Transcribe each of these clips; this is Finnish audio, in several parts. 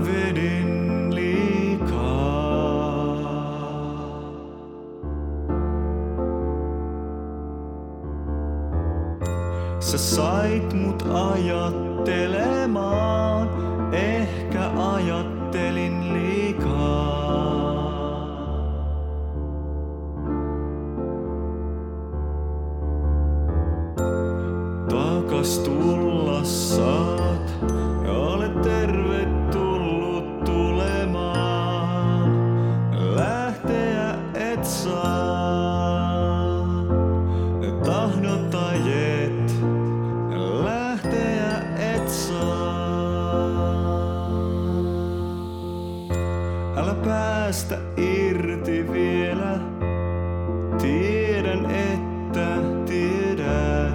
vedin liikaa. Sä sait mut ajattelemaan, ehkä ajattelin liikaa. Takas tulla saat ja olet tervetullut tulemaan. Lähteä et saa, tahdot tai et. Lähteä et saa. Älä päästä irti vielä, tiedän että tiedät.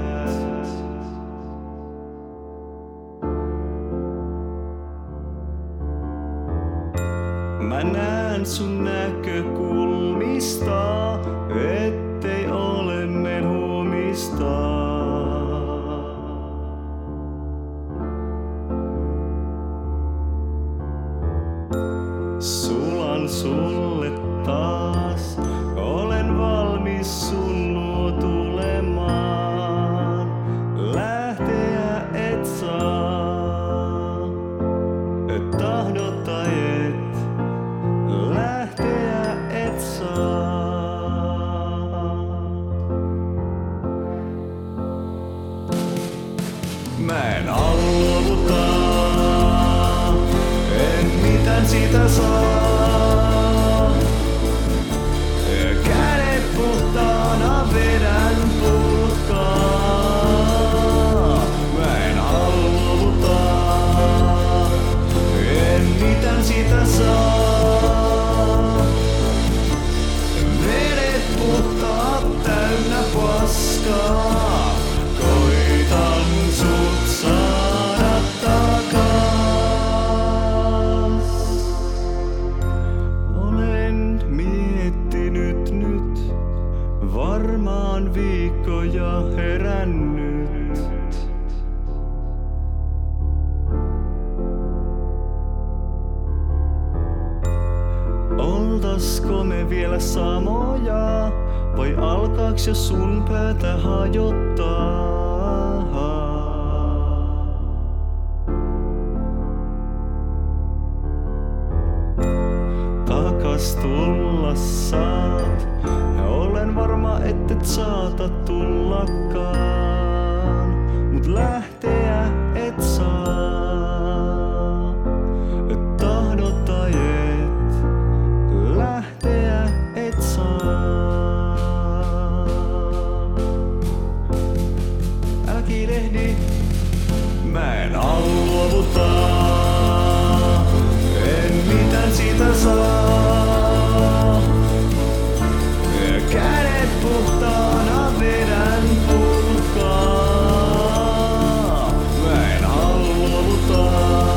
Mä näen sun näkökulmista, ettei ole menhuomista. Sulan sulle taas, olen valmis sun luo tulemaan. Lähteä et saa, tahdot tai et. Lähteä et saa. Mä en luovuta, en mitään siitä saa. Kädet puhtaana vedän pulkkaa. Mä en luovuta, en mitään siitä saa. Paskaa. Koitan sut saada takas. Olen miettinyt nyt varmaan viikkoja herännyt. Oltasko me vielä samoja? Vai alkaaks jo sun päätä hajottaa? Takas tulla saat, ja olen varma ettet saata tullakaan. Mut lähteä et saa, tahdot tai et. Lähteä et saa. Mä en luovuta, en mitään siitä saa. Kädet puhtaana vedän pulkkaa. Mä en luovuta,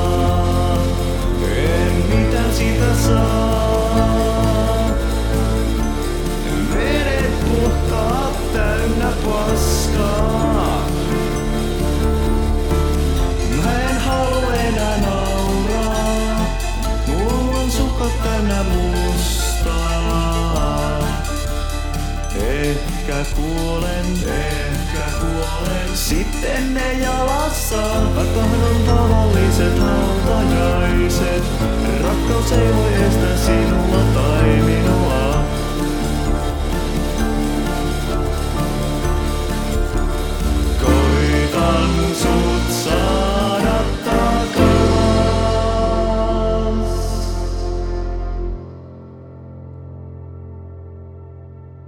en mitään siitä saa. Vedet puhtaat täynnä paskaa. Täynnä mustaa. Ehkä kuolen. Sitten ne jalassa. Tahdon tavalliset hautajaiset. Rakkaus ei voi estää